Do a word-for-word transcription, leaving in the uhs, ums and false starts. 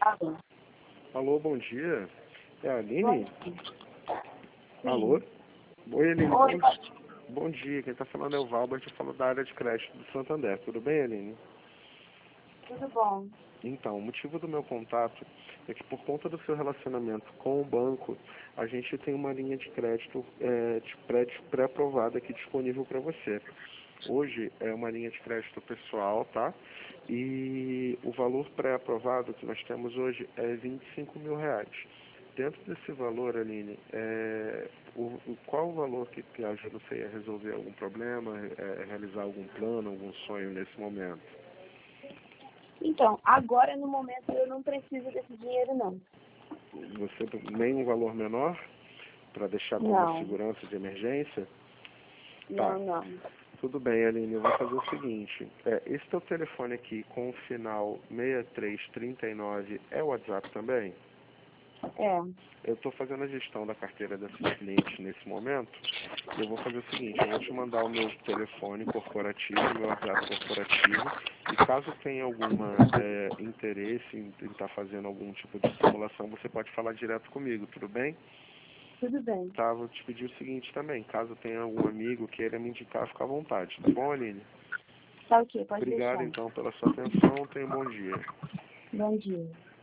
Alô? Alô, bom dia. É a Aline? Bom dia. Alô? Oi, Aline. Oi, Bom, bom dia. Quem está falando é o Valbert, eu falo da área de crédito do Santander. Tudo bem, Aline? tudo bom? Então, o motivo do meu contato é que por conta do seu relacionamento com o banco, a gente tem uma linha de crédito é, de pré- pré-aprovada aqui disponível para você. Hoje é uma linha de crédito pessoal, tá? E o valor pré-aprovado que nós temos hoje é vinte e cinco mil reais. Dentro desse valor, Aline, é, o, o- qual o valor que, que ajuda você a resolver algum problema, é, realizar algum plano, algum sonho nesse momento? Então, agora no momento eu não preciso desse dinheiro não. Você nem um valor menor para deixar como Não, segurança de emergência? Tá, não, não. tudo bem, Aline, eu vou fazer o seguinte. É, esse teu telefone aqui com o final seis três três nove é o WhatsApp também? É, Eu estou fazendo a gestão da carteira desses clientes nesse momento. E eu vou fazer o seguinte, eu vou te mandar o meu telefone corporativo, meu WhatsApp corporativo. E caso tenha alguma é, interesse em estar fazendo algum tipo de simulação, você pode falar direto comigo, tudo bem? tudo bem. Tá, vou te pedir o seguinte também, caso tenha algum amigo queira me indicar, fica à vontade, tá bom, Aline? Tá ok, pode Obrigado deixar. então pela sua atenção, tenha um bom dia. Bom dia.